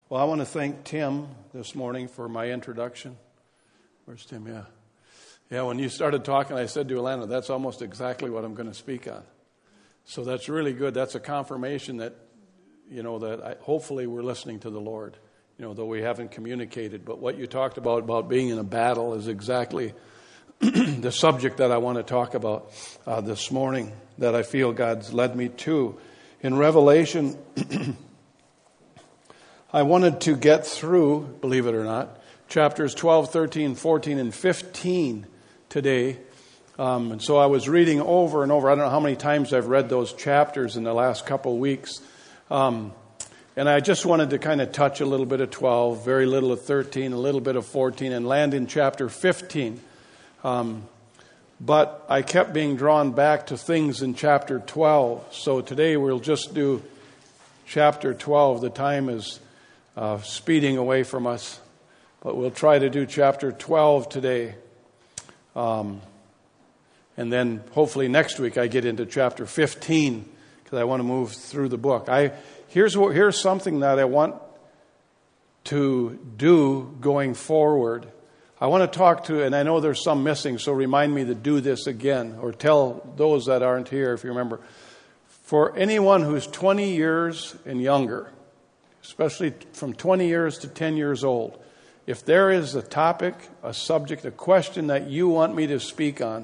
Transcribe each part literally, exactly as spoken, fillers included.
Well, I want to thank Tim this morning for my introduction. Where's Tim? Yeah. Yeah, when you started talking, I said to Alana, that's almost exactly what I'm going to speak on. So that's really good. That's a confirmation that, you know, that I, hopefully we're listening to the Lord, you know, though we haven't communicated. But what you talked about, about being in a battle, is exactly the subject that I want to talk about uh, this morning, that I feel God's led me to. In Revelation, I wanted to get through, believe it or not, chapters twelve, thirteen, fourteen, and fifteen today. Um, and so I was reading over and over. I don't know how many times I've read those chapters in the last couple of weeks. Um, and I just wanted to kind of touch a little bit of twelve, very little of thirteen, a little bit of fourteen, and land in chapter fifteen. Um, but I kept being drawn back to things in chapter twelve. So today we'll just do chapter twelve. The time is uh, speeding away from us. But we'll try to do chapter twelve today. Um, and then hopefully next week I get into chapter fifteen, because I want to move through the book. I here's what, here's something that I want to do going forward. I want to talk to, and I know there's some missing, so remind me to do this again, or tell those that aren't here, if you remember. For anyone who's twenty years and younger, especially from twenty years to ten years old, if there is a topic, a subject, a question that you want me to speak on,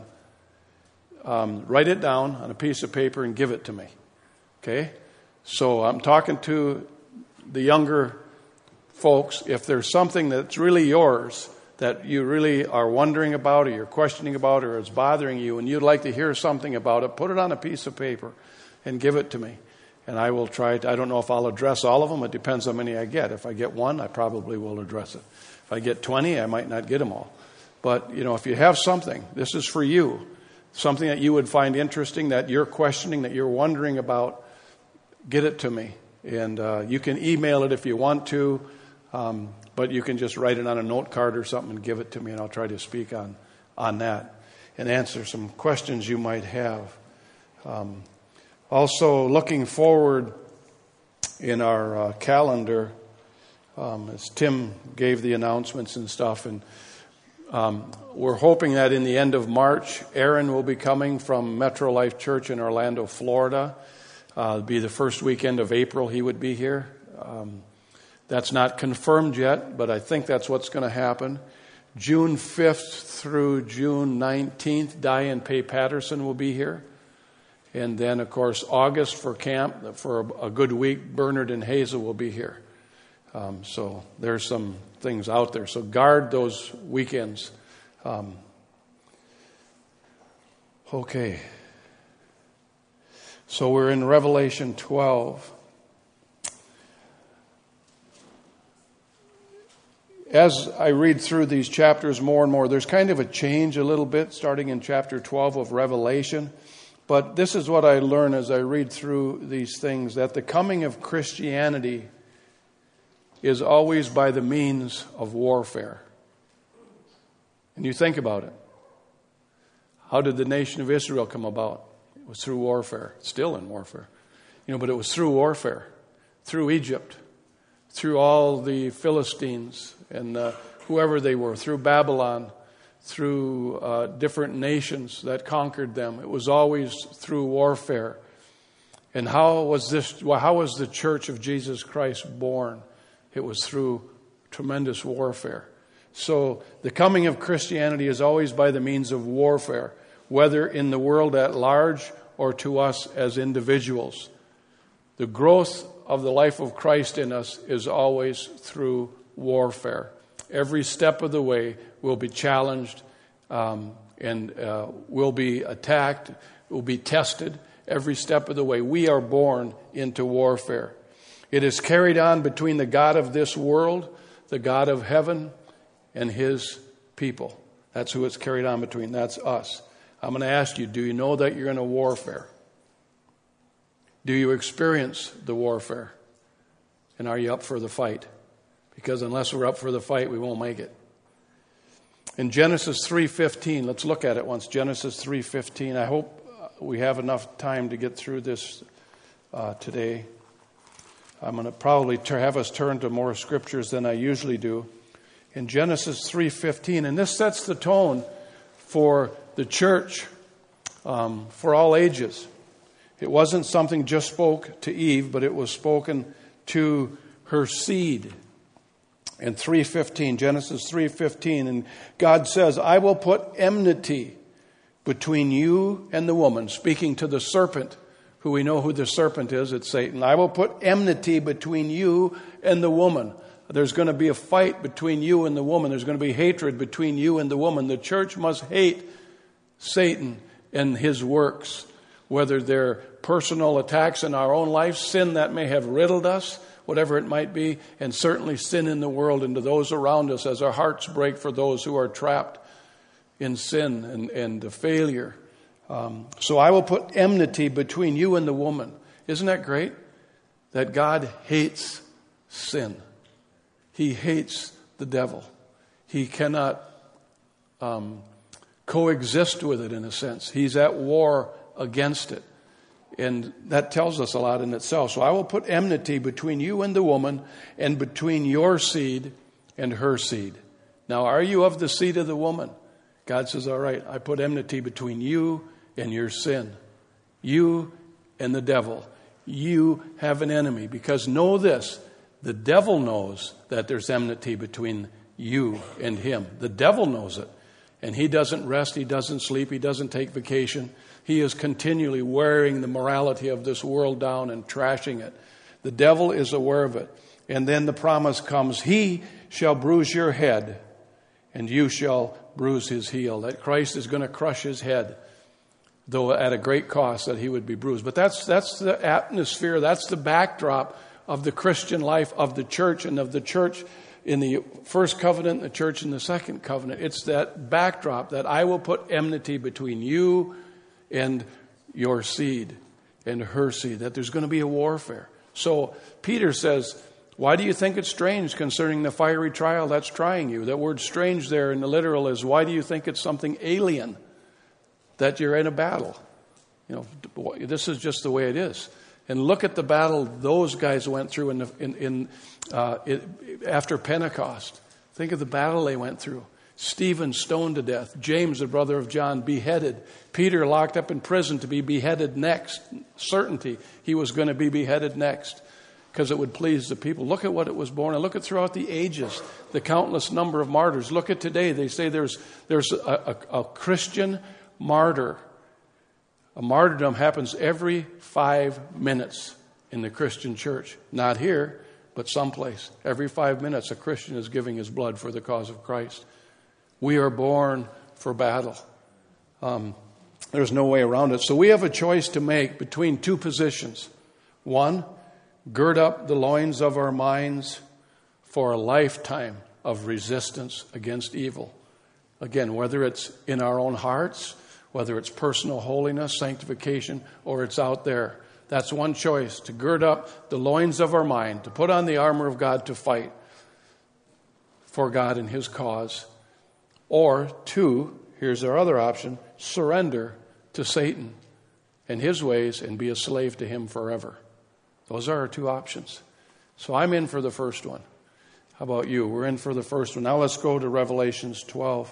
um, write it down on a piece of paper and give it to me. Okay? So I'm talking to the younger folks. If there's something that's really yours, that you really are wondering about, or you're questioning about, or it's bothering you, and you'd like to hear something about it, put it on a piece of paper and give it to me. And I will try to, I don't know if I'll address all of them. It depends how many I get. If I get one, I probably will address it. If I get twenty, I might not get them all. But, you know, if you have something, this is for you, something that you would find interesting, that you're questioning, that you're wondering about, get it to me. And uh, you can email it if you want to, um, but you can just write it on a note card or something and give it to me, and I'll try to speak on, on that and answer some questions you might have. Um, also, looking forward in our uh, calendar, Um, as Tim gave the announcements and stuff, and um, we're hoping that in the end of March, Aaron will be coming from Metro Life Church in Orlando, Florida. Uh, it'll be the first weekend of April he would be here. Um, that's not confirmed yet, but I think that's what's going to happen. June fifth through June nineteenth, Diane Pay Patterson will be here. And then, of course, August for camp, for a, a good week, Bernard and Hazel will be here. Um, so there's some things out there. So guard those weekends. Um, okay. So we're in Revelation twelve. As I read through these chapters more and more, there's kind of a change a little bit starting in chapter twelve of Revelation. But this is what I learn as I read through these things, that the coming of Christianity is always by the means of warfare. And you think about it. How did the nation of Israel come about? It was through warfare. It's still in warfare. You know, but it was through warfare. Through Egypt. Through all the Philistines and uh, whoever they were. Through Babylon. Through uh, different nations that conquered them. It was always through warfare. And how was this? Well, how was the Church of Jesus Christ born? It was through tremendous warfare. So the coming of Christianity is always by the means of warfare, whether in the world at large or to us as individuals. The growth of the life of Christ in us is always through warfare. Every step of the way will be challenged um, and uh, will be attacked, will be tested. Every step of the way. We are born into warfare. It is carried on between the God of this world, the God of heaven, and his people. That's who it's carried on between. That's us. I'm going to ask you, do you know that you're in a warfare? Do you experience the warfare? And are you up for the fight? Because unless we're up for the fight, we won't make it. In Genesis three fifteen, let's look at it once. Genesis three fifteen. I hope we have enough time to get through this uh, today. I'm going to probably have us turn to more scriptures than I usually do. In Genesis three fifteen, and this sets the tone for the church um, for all ages. It wasn't something just spoke to Eve, but it was spoken to her seed. In three fifteen, Genesis three fifteen, and God says, I will put enmity between you and the woman, speaking to the serpent, who we know who the serpent is, it's Satan. I will put enmity between you and the woman. There's going to be a fight between you and the woman. There's going to be hatred between you and the woman. The church must hate Satan and his works, whether they're personal attacks in our own life, sin that may have riddled us, whatever it might be, and certainly sin in the world and to those around us as our hearts break for those who are trapped in sin and, and failure. Um, so I will put enmity between you and the woman. Isn't that great? That God hates sin. He hates the devil. He cannot um, coexist with it in a sense. He's at war against it. And that tells us a lot in itself. So I will put enmity between you and the woman, and between your seed and her seed. Now, are you of the seed of the woman? God says, all right, I put enmity between you and your sin. You and the devil. You have an enemy. Because know this, the devil knows that there's enmity between you and him. The devil knows it. And he doesn't rest, he doesn't sleep, he doesn't take vacation. He is continually wearing the morality of this world down and trashing it. The devil is aware of it. And then the promise comes, he shall bruise your head, and you shall bruise his heel. That Christ is going to crush his head, though at a great cost that he would be bruised. But that's that's the atmosphere, that's the backdrop of the Christian life of the church, and of the church in the first covenant, the church in the second covenant. It's that backdrop that I will put enmity between you and your seed and her seed, that there's going to be a warfare. So Peter says, why do you think it's strange concerning the fiery trial that's trying you? That word strange there in the literal is, why do you think it's something alien that you're in a battle? You know, this is just the way it is. And look at the battle those guys went through in, the, in, in uh, it, after Pentecost. Think of the battle they went through. Stephen stoned to death. James, the brother of John, beheaded. Peter locked up in prison to be beheaded next. Certainty he was going to be beheaded next because it would please the people. Look at what it was born. And look at throughout the ages, the countless number of martyrs. Look at today. They say there's there's a, a, a Christian martyr. A martyrdom happens every five minutes in the Christian church. Not here, but someplace. Every five minutes, a Christian is giving his blood for the cause of Christ. We are born for battle. Um, there's no way around it. So we have a choice to make between two positions. One, gird up the loins of our minds for a lifetime of resistance against evil. Again, whether it's in our own hearts, whether it's personal holiness, sanctification, or it's out there. That's one choice, to gird up the loins of our mind, to put on the armor of God to fight for God and his cause. Or two, here's our other option, surrender to Satan and his ways and be a slave to him forever. Those are our two options. So I'm in for the first one. How about you? We're in for the first one. Now let's go to Revelations twelve.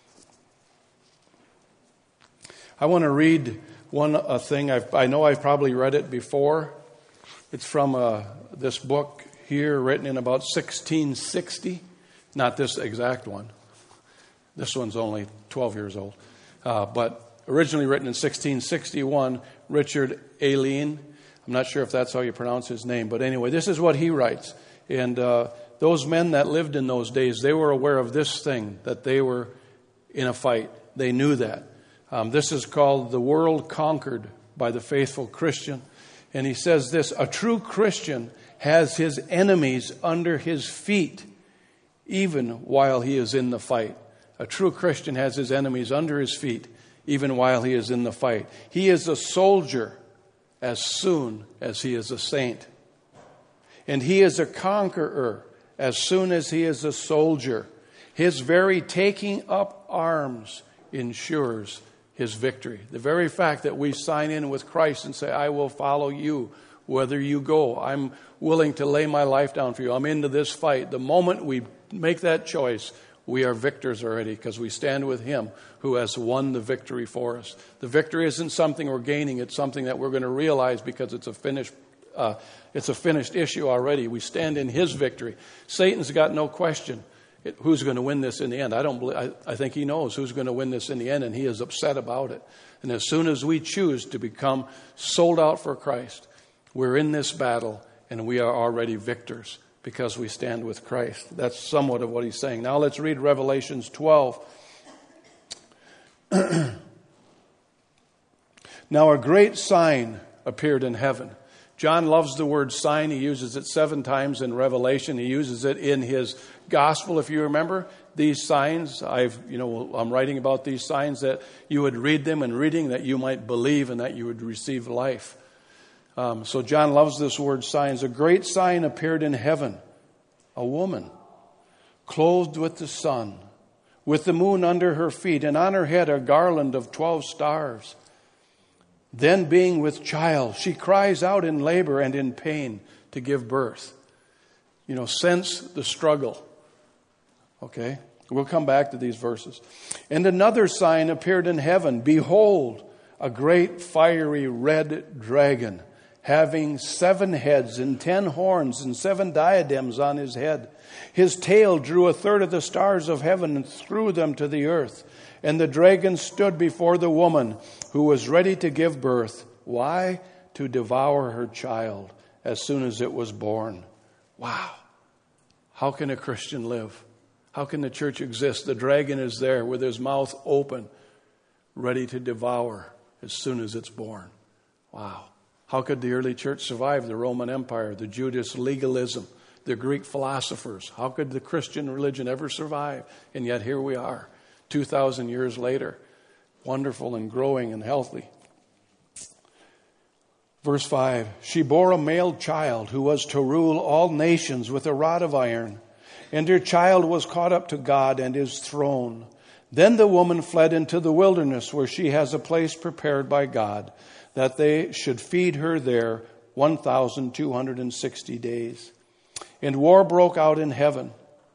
I want to read one a thing. I've, I know I've probably read it before. It's from uh, this book here, written in about sixteen sixty. Not this exact one. This one's only twelve years old. Uh, but originally written in sixteen sixty-one, Richard Aileen. I'm not sure if that's how you pronounce his name. But anyway, this is what he writes. And uh, those men that lived in those days, they were aware of this thing, that they were in a fight. They knew that. Um, this is called The World Conquered by the Faithful Christian. And he says this, a true Christian has his enemies under his feet, even while he is in the fight. A true Christian has his enemies under his feet, even while he is in the fight. He is a soldier as soon as he is a saint. And he is a conqueror as soon as he is a soldier. His very taking up arms ensures his victory. The very fact that we sign in with Christ and say, I will follow you whether you go. I'm willing to lay my life down for you. I'm into this fight. The moment we make that choice, we are victors already because we stand with him who has won the victory for us. The victory isn't something we're gaining. It's something that we're going to realize because it's a finished uh, it's a finished issue already. We stand in his victory. Satan's got no question it, who's going to win this in the end. I don't believe, I, I think he knows who's going to win this in the end, and he is upset about it. And as soon as we choose to become sold out for Christ, we're in this battle, and we are already victors because we stand with Christ. That's somewhat of what he's saying. Now let's read Revelations twelve. Now a great sign appeared in heaven. John loves the word sign. He uses it seven times in Revelation. He uses it in his gospel, if you remember. These signs, I've, you know, I'm writing about these signs that you would read them and reading that you might believe and that you would receive life. Um, so John loves this word signs. A great sign appeared in heaven. A woman clothed with the sun, with the moon under her feet, and on her head a garland of twelve stars. Then being with child, she cries out in labor and in pain to give birth. You know, sense the struggle. Okay? We'll come back to these verses. And another sign appeared in heaven. Behold, a great fiery red dragon, having seven heads and ten horns and seven diadems on his head. His tail drew a third of the stars of heaven and threw them to the earth. And the dragon stood before the woman who was ready to give birth. Why? To devour her child as soon as it was born. Wow. How can a Christian live? How can the church exist? The dragon is there with his mouth open, ready to devour as soon as it's born. Wow. How could the early church survive the Roman Empire, the Judas legalism, the Greek philosophers? How could the Christian religion ever survive? And yet here we are, two thousand years later, wonderful and growing and healthy. Verse five, she bore a male child who was to rule all nations with a rod of iron, and her child was caught up to God and his throne. Then the woman fled into the wilderness where she has a place prepared by God, that they should feed her there one thousand two hundred sixty days. And war broke out in heaven.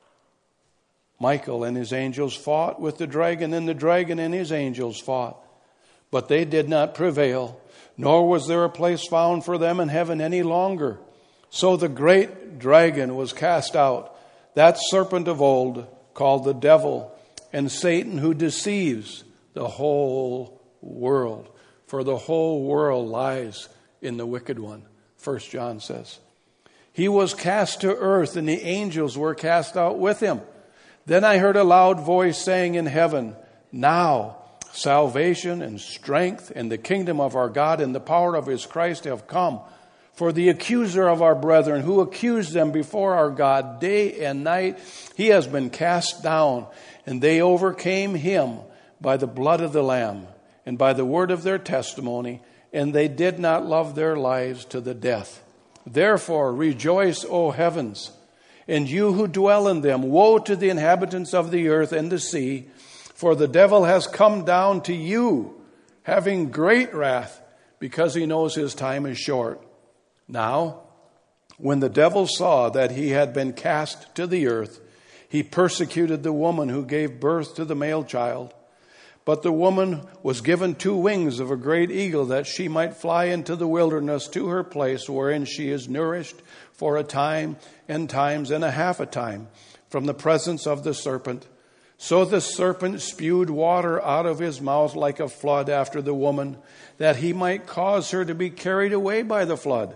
Michael and his angels fought with the dragon, and the dragon and his angels fought. But they did not prevail, nor was there a place found for them in heaven any longer. So the great dragon was cast out, that serpent of old, called the devil and Satan, who deceives the whole world. For the whole world lies in the wicked one, First John says. He was cast to earth, and the angels were cast out with him. Then I heard a loud voice saying in heaven, now salvation and strength and the kingdom of our God and the power of his Christ have come. For the accuser of our brethren, who accused them before our God day and night, he has been cast down, and they overcame him by the blood of the Lamb and by the word of their testimony, and they did not love their lives to the death. Therefore rejoice, O heavens, and you who dwell in them. Woe to the inhabitants of the earth and the sea, for the devil has come down to you, having great wrath, because he knows his time is short. Now, when the devil saw that he had been cast to the earth, he persecuted the woman who gave birth to the male child. But the woman was given two wings of a great eagle, that she might fly into the wilderness to her place wherein she is nourished for a time and times and a half a time from the presence of the serpent. So the serpent spewed water out of his mouth like a flood after the woman, that he might cause her to be carried away by the flood.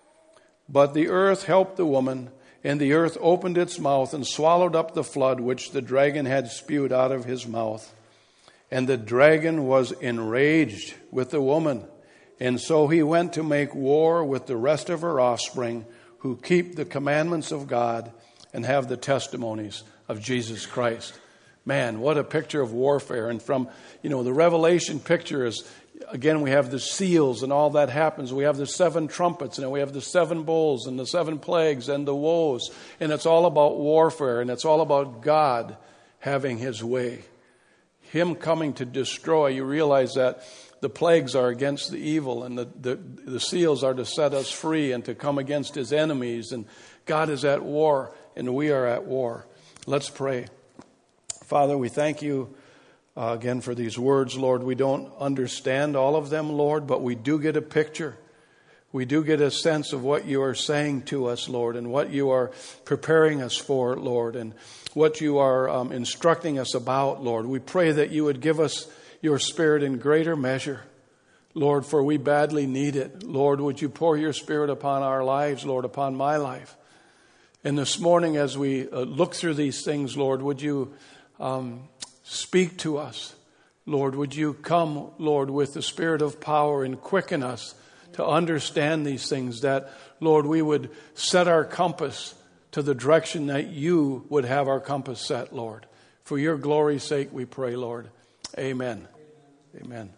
But the earth helped the woman, and the earth opened its mouth and swallowed up the flood which the dragon had spewed out of his mouth. And the dragon was enraged with the woman, and so he went to make war with the rest of her offspring, who keep the commandments of God and have the testimonies of Jesus Christ. Man, what a picture of warfare. And from, you know, the Revelation picture is, again, we have the seals and all that happens. We have the seven trumpets, and we have the seven bowls and the seven plagues and the woes. And it's all about warfare, and it's all about God having his way. him coming to destroy. You realize that the plagues are against the evil, and the, the, the seals are to set us free and to come against his enemies. And God is at war, and we are at war. Let's pray. Father, we thank you uh, again for these words, Lord. We don't understand all of them, Lord, but we do get a picture. We do get a sense of what you are saying to us, Lord, and what you are preparing us for, Lord, and what you are um, instructing us about, Lord. We pray that you would give us your Spirit in greater measure, Lord, for we badly need it. Lord, would you pour your Spirit upon our lives, Lord, upon my life. And this morning as we uh, look through these things, Lord, would you um, speak to us. Lord, would you come, Lord, with the Spirit of power and quicken us to understand these things, that, Lord, we would set our compass to the direction that you would have our compass set, Lord. For your glory's sake we pray, Lord. Amen. Amen.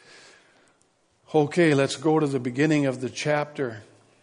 Okay, let's go to the beginning of the chapter.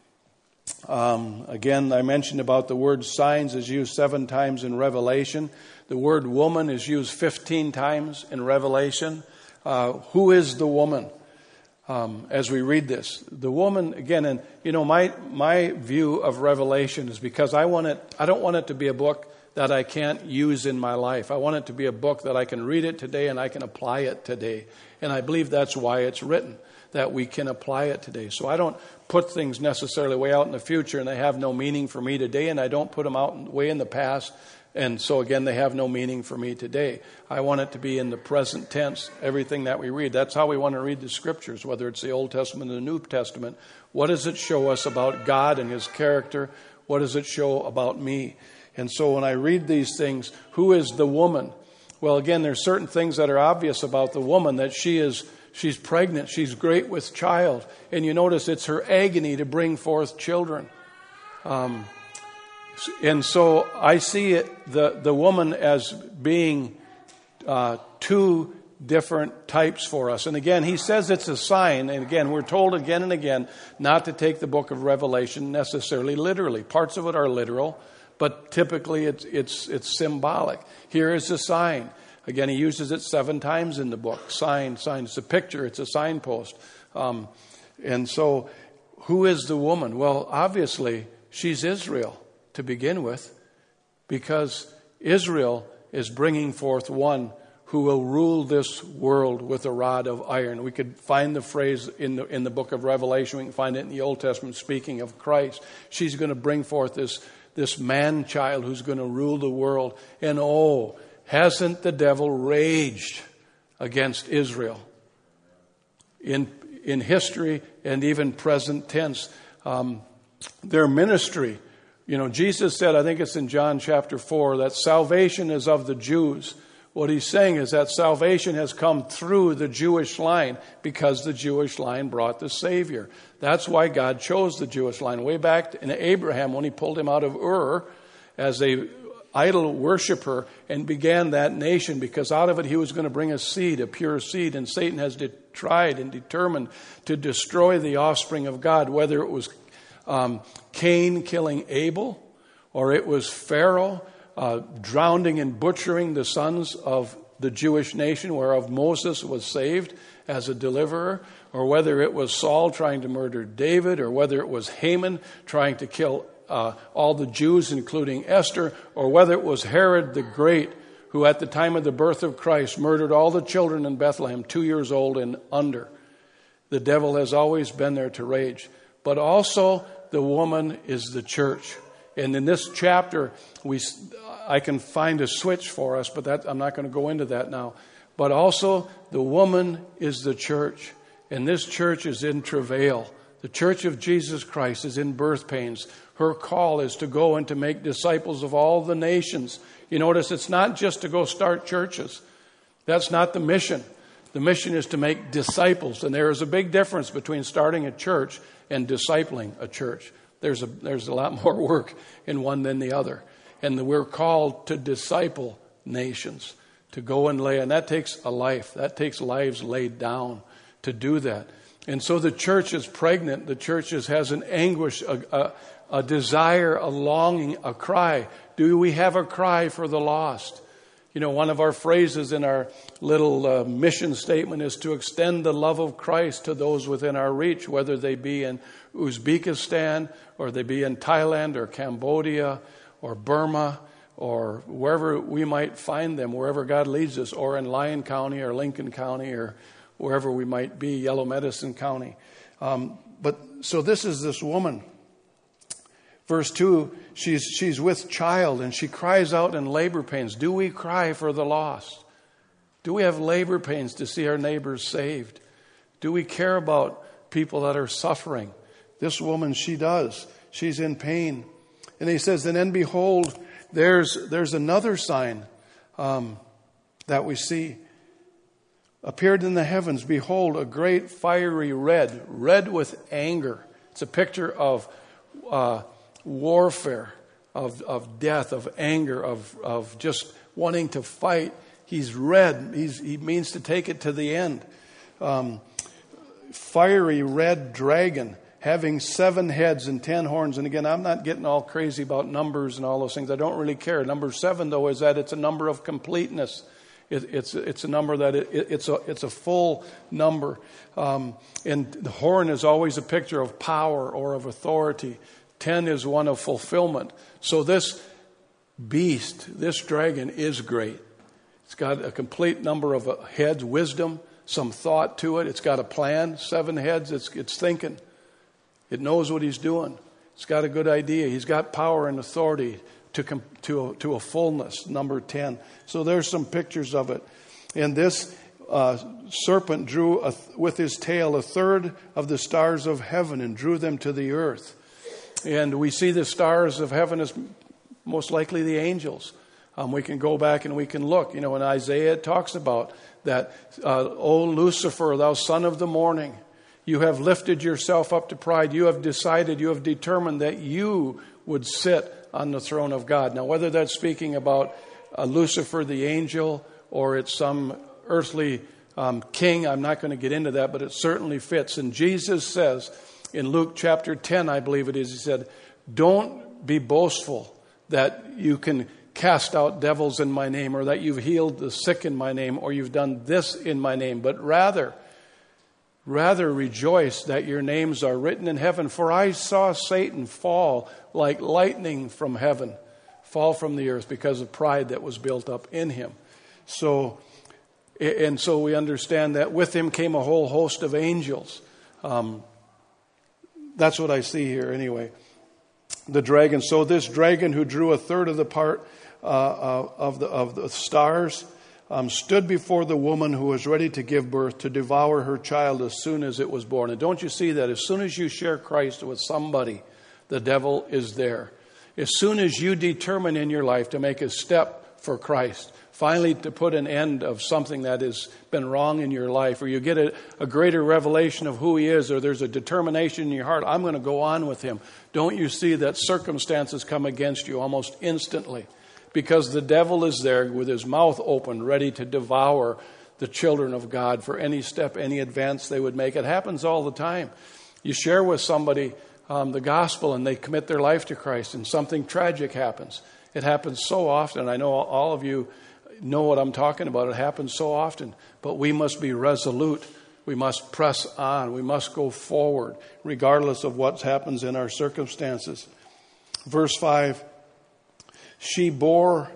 Um, again, I mentioned about the word signs is used seven times in Revelation. The word woman is used fifteen times in Revelation. Uh, who is the woman? Um, as we read this, the woman again, and you know, my my view of Revelation is because I want it. I don't want it to be a book that I can't use in my life. I want it to be a book that I can read it today and I can apply it today. And I believe that's why it's written, that we can apply it today. So I don't put things necessarily way out in the future and they have no meaning for me today, and I don't put them out way in the past. And so again, they have no meaning for me today. I want it to be in the present tense, everything that we read. That's how we want to read the scriptures, whether it's the Old Testament or the New Testament. What does it show us about God and his character? What does it show about me? And so when I read these things, who is the woman? Well, again, there's certain things that are obvious about the woman, that she is she's pregnant, she's great with child. And you notice it's her agony to bring forth children. Um And so I see it, the, the woman as being uh, two different types for us. And again, he says it's a sign. And again, we're told again and again not to take the book of Revelation necessarily literally. Parts of it are literal, but typically it's it's it's symbolic. Here is a sign. Again, he uses it seven times in the book. Sign, sign. It's a picture. It's a signpost. Um, and so who is the woman? Well, obviously, she's Israel to begin with, because Israel is bringing forth one who will rule this world with a rod of iron. We could find the phrase in the in the book of Revelation. We can find it in the Old Testament speaking of Christ. She's going to bring forth this, this man-child who's going to rule the world. And oh, hasn't the devil raged against Israel in in history and even present tense? Um, their ministry. You know, Jesus said, I think it's in John chapter four, that salvation is of the Jews. What he's saying is that salvation has come through the Jewish line because the Jewish line brought the Savior. That's why God chose the Jewish line. Way back in Abraham, when he pulled him out of Ur as a idol worshiper and began that nation, because out of it he was going to bring a seed, a pure seed. And Satan has de- tried and determined to destroy the offspring of God, whether it was Um, Cain killing Abel, or it was Pharaoh uh, drowning and butchering the sons of the Jewish nation, whereof Moses was saved as a deliverer, or whether it was Saul trying to murder David, or whether it was Haman trying to kill uh, all the Jews, including Esther, or whether it was Herod the Great, who at the time of the birth of Christ murdered all the children in Bethlehem, two years old and under. The devil has always been there to rage. But also the woman is the church. And in this chapter, we I can find a switch for us, but that, I'm not going to go into that now. But also the woman is the church. And this church is in travail. The church of Jesus Christ is in birth pains. Her call is to go and to make disciples of all the nations. You notice it's not just to go start churches. That's not the mission. The mission is to make disciples. And there is a big difference between starting a church and discipling a church. There's a there's a lot more work in one than the other. And the, we're called to disciple nations, to go and lay. And that takes a life. That takes lives laid down to do that. And so the church is pregnant. The church is, has an anguish, a, a, a desire, a longing, a cry. Do we have a cry for the lost? You know, one of our phrases in our little uh, mission statement is to extend the love of Christ to those within our reach, whether they be in Uzbekistan or they be in Thailand or Cambodia or Burma or wherever we might find them, wherever God leads us, or in Lyon County or Lincoln County or wherever we might be, Yellow Medicine County. Um, but so this is this woman. Verse two, she's she's with child and she cries out in labor pains. Do we cry for the lost? Do we have labor pains to see our neighbors saved? Do we care about people that are suffering? This woman, she does. She's in pain. And he says, and then behold, there's there's another sign um, that we see. Appeared in the heavens, behold, a great fiery red, red with anger. It's a picture of uh, warfare, of of death, of anger, of of just wanting to fight. He's red. He's, he means to take it to the end. Um, fiery red dragon, having seven heads and ten horns. And again, I'm not getting all crazy about numbers and all those things. I don't really care. Number seven, though, is that it's a number of completeness. It, it's it's a number that it, it, it's a it's a full number. Um, and the horn is always a picture of power or of authority. Ten is one of fulfillment. So this beast, this dragon, is great. It's got a complete number of heads, wisdom, some thought to it. It's got a plan, seven heads. It's it's thinking. It knows what he's doing. It's got a good idea. He's got power and authority to to a, to a fullness. Number ten. So there's some pictures of it. And this uh, serpent drew a, with his tail a third of the stars of heaven and drew them to the earth. And we see the stars of heaven as most likely the angels. Um, we can go back and we can look. You know, in Isaiah it talks about that, uh, O Lucifer, thou son of the morning, you have lifted yourself up to pride. You have decided, you have determined that you would sit on the throne of God. Now, whether that's speaking about uh, Lucifer the angel or it's some earthly um, king, I'm not going to get into that, but it certainly fits. And Jesus says in Luke chapter ten, I believe it is, he said, don't be boastful that you can cast out devils in my name, or that you've healed the sick in my name, or you've done this in my name, but rather, rather rejoice that your names are written in heaven. For I saw Satan fall like lightning from heaven, fall from the earth because of pride that was built up in him. So, and so we understand that with him came a whole host of angels. Um, that's what I see here anyway. The dragon. So this dragon who drew a third of the part uh, uh, of the of the stars um, stood before the woman who was ready to give birth to devour her child as soon as it was born. And don't you see that as soon as you share Christ with somebody, the devil is there. As soon as you determine in your life to make a step for Christ, finally to put an end of something that has been wrong in your life, or you get a, a greater revelation of who he is, or there's a determination in your heart, I'm going to go on with him. Don't you see that circumstances come against you almost instantly? Because the devil is there with his mouth open, ready to devour the children of God for any step, any advance they would make. It happens all the time. You share with somebody um, the gospel and they commit their life to Christ and something tragic happens. It happens so often. I know all of you know what I'm talking about. It happens so often. But we must be resolute. We must press on. We must go forward, regardless of what happens in our circumstances. Verse five, she bore,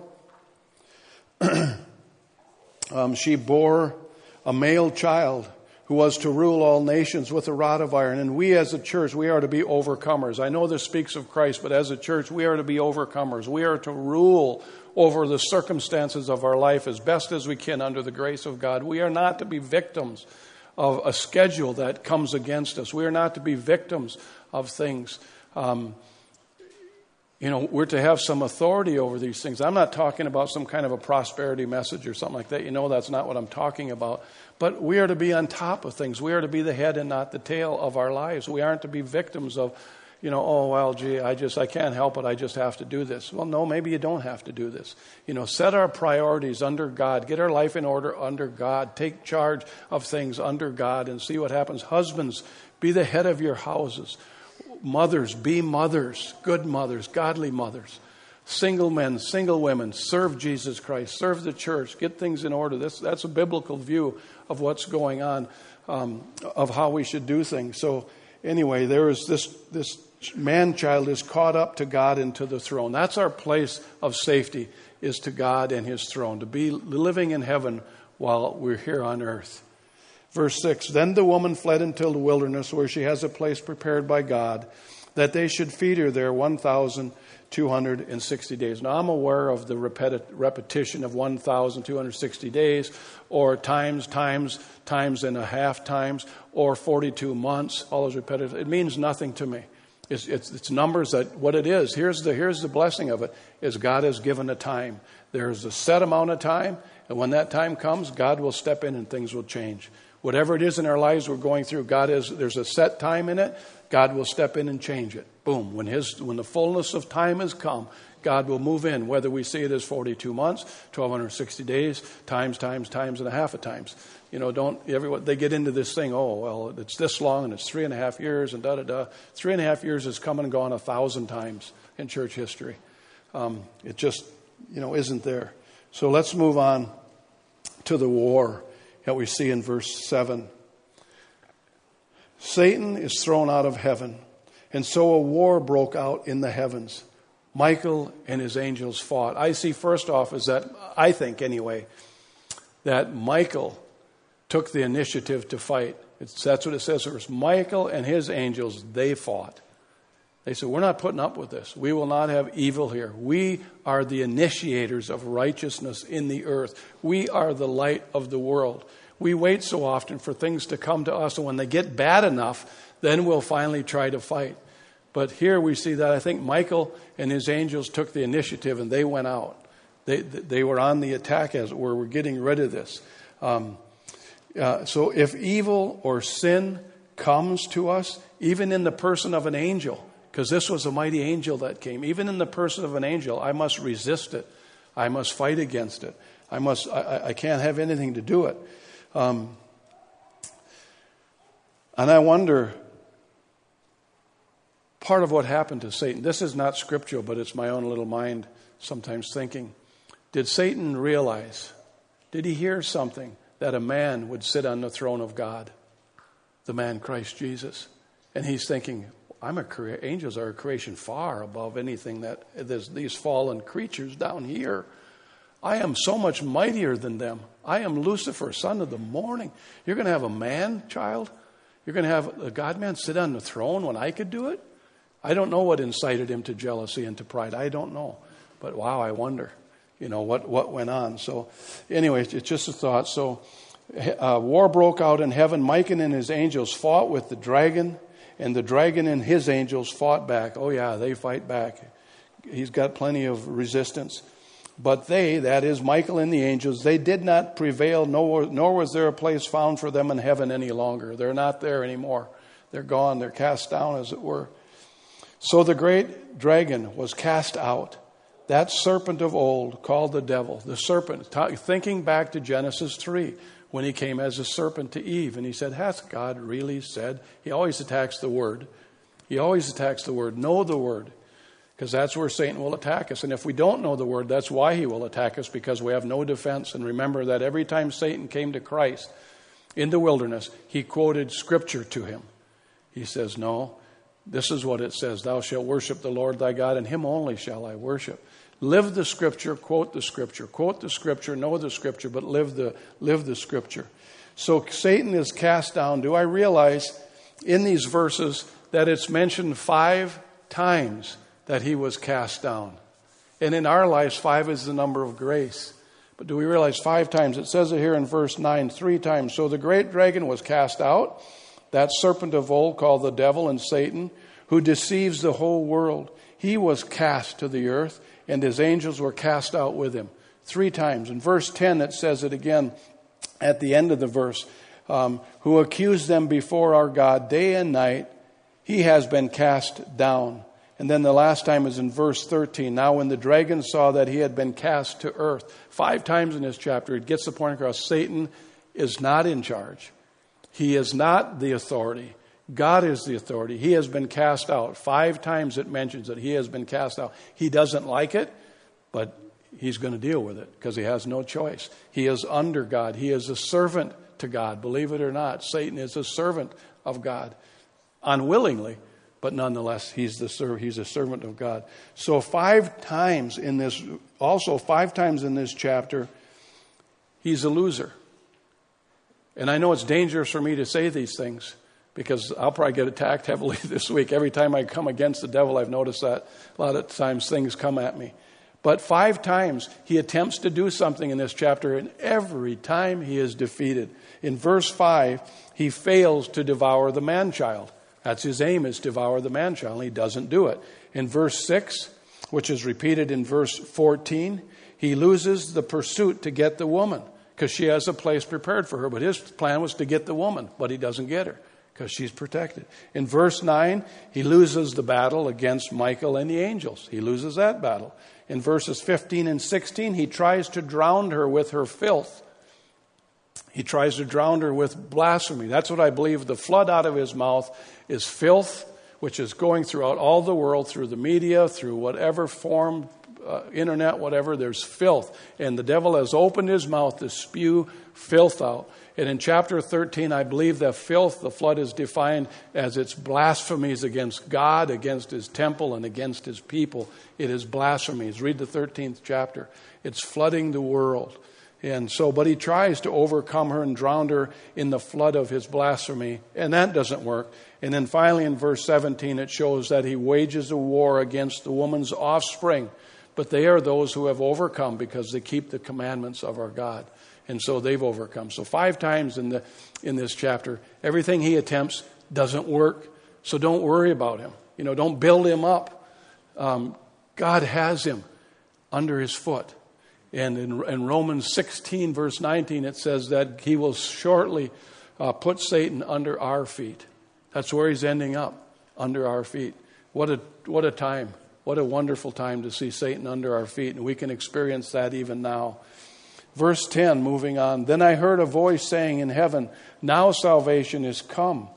um, she bore a male child who was to rule all nations with a rod of iron. And we as a church, we are to be overcomers. I know this speaks of Christ, but as a church, we are to be overcomers. We are to rule over the circumstances of our life as best as we can under the grace of God. We are not to be victims of a schedule that comes against us. We are not to be victims of things. Um, you know, we're to have some authority over these things. I'm not talking about some kind of a prosperity message or something like that. You know, that's not what I'm talking about. But we are to be on top of things. We are to be the head and not the tail of our lives. We aren't to be victims of, you know, oh, well, gee, I just, I can't help it. I just have to do this. Well, no, maybe you don't have to do this. You know, set our priorities under God. Get our life in order under God. Take charge of things under God and see what happens. Husbands, be the head of your houses. Mothers, be mothers, good mothers, godly mothers. Single men, single women, serve Jesus Christ, serve the church, get things in order. That's, that's a biblical view of what's going on, um, of how we should do things. So anyway, there is this, this man-child is caught up to God and to the throne. That's our place of safety, is to God and his throne, to be living in heaven while we're here on earth. Verse six, then the woman fled into the wilderness where she has a place prepared by God, that they should feed her there one thousand two hundred sixty days. Now, I'm aware of the repeti- repetition of one thousand two hundred sixty days, or times, times, times and a half times, or forty-two months. All those repetitive. It means nothing to me. It's, it's, it's numbers that what it is. Here's the here's the blessing of it: is God has given a time. There's a set amount of time, and when that time comes, God will step in and things will change. Whatever it is in our lives we're going through, God is there's a set time in it. God will step in and change it. Boom. When his when the fullness of time has come, God will move in, whether we see it as forty-two months, twelve sixty days, times, times, times, and a half of times. You know, don't everyone they get into this thing, oh, well, it's this long and it's three and a half years and da da da. Three and a half years has come and gone a thousand times in church history. Um, it just, you know, isn't there. So let's move on to the war that we see in verse seven. Satan is thrown out of heaven, and so a war broke out in the heavens. Michael and his angels fought. I see first off is that, I think anyway, that Michael took the initiative to fight. It's, that's what it says. It was Michael and his angels, they fought. They said, we're not putting up with this. We will not have evil here. We are the initiators of righteousness in the earth. We are the light of the world. We wait so often for things to come to us, and when they get bad enough, then we'll finally try to fight. But here we see that I think Michael and his angels took the initiative, and they went out. They they were on the attack, as it were. We're getting rid of this. Um, uh, so if evil or sin comes to us, even in the person of an angel, because this was a mighty angel that came, even in the person of an angel, I must resist it. I must fight against it. I must. I, I can't have anything to do it. Um, and I wonder, part of what happened to Satan, this is not scriptural, but it's my own little mind sometimes thinking. Did Satan realize, did he hear something, that a man would sit on the throne of God, the man Christ Jesus? And he's thinking, I'm a crea- angels are a creation far above anything that there's these fallen creatures down here. I am so much mightier than them. I am Lucifer, son of the morning. You're going to have a man child? You're going to have a God-man sit on the throne when I could do it? I don't know what incited him to jealousy and to pride. I don't know. But wow, I wonder, you know, what, what went on. So anyway, it's just a thought. So uh, war broke out in heaven. Michael and his angels fought with the dragon, and the dragon and his angels fought back. Oh yeah, they fight back. He's got plenty of resistance. But they, that is Michael and the angels, they did not prevail, nor, nor was there a place found for them in heaven any longer. They're not there anymore. They're gone. They're cast down, as it were. So the great dragon was cast out, that serpent of old called the devil, the serpent, t- thinking back to Genesis three, when he came as a serpent to Eve. And he said, hath God really said? He always attacks the word. He always attacks the word. Know the word. Because that's where Satan will attack us. And if we don't know the word, that's why he will attack us, because we have no defense. And remember that every time Satan came to Christ in the wilderness, he quoted scripture to him. He says, no, this is what it says. Thou shalt worship the Lord thy God, and him only shall I worship. Live the scripture, quote the scripture. Quote the scripture, know the scripture, but live the, live the scripture. So Satan is cast down. Do I realize in these verses that it's mentioned five times that he was cast down? And in our lives, five is the number of grace. But do we realize five times? It says it here in verse nine, three times. So the great dragon was cast out, that serpent of old called the devil and Satan, who deceives the whole world. He was cast to the earth, and his angels were cast out with him. Three times. In verse ten, it says it again at the end of the verse. Um, who accused them before our God day and night. He has been cast down. And then the last time is in verse thirteen. Now when the dragon saw that he had been cast to earth, five times in this chapter, it gets the point across. Satan is not in charge. He is not the authority. God is the authority. He has been cast out. Five times it mentions that he has been cast out. He doesn't like it, but he's going to deal with it because he has no choice. He is under God. He is a servant to God. Believe it or not, Satan is a servant of God. Unwillingly, but nonetheless, he's the serv- he's a servant of God. So five times in this, also five times in this chapter, he's a loser. And I know it's dangerous for me to say these things because I'll probably get attacked heavily this week. Every time I come against the devil, I've noticed that a lot of times things come at me. But five times he attempts to do something in this chapter, and every time he is defeated. In verse five, he fails to devour the man-child. That's his aim, is to devour the man-child, and he doesn't do it. In verse six, which is repeated in verse fourteen, he loses the pursuit to get the woman because she has a place prepared for her. But his plan was to get the woman, but he doesn't get her because she's protected. In verse nine, he loses the battle against Michael and the angels. He loses that battle. In verses fifteen and sixteen, he tries to drown her with her filth. He tries to drown her with blasphemy. That's what I believe. The flood out of his mouth is filth, which is going throughout all the world, through the media, through whatever form, uh, internet, whatever, there's filth. And the devil has opened his mouth to spew filth out. And in chapter thirteen, I believe that filth, the flood, is defined as its blasphemies against God, against his temple, and against his people. It is blasphemies. Read the thirteenth chapter. It's flooding the world. And so, but he tries to overcome her and drown her in the flood of his blasphemy, and that doesn't work. And then finally in verse seventeen, it shows that he wages a war against the woman's offspring. But they are those who have overcome because they keep the commandments of our God. And so they've overcome. So five times in the in this chapter, everything he attempts doesn't work. So don't worry about him. You know, don't build him up. Um, God has him under his foot. And in, in Romans sixteen, verse nineteen, it says that he will shortly uh, put Satan under our feet. That's where he's ending up, under our feet. What a what a time. What a wonderful time to see Satan under our feet. And we can experience that even now. Verse ten, moving on. Then I heard a voice saying in heaven, now salvation is come.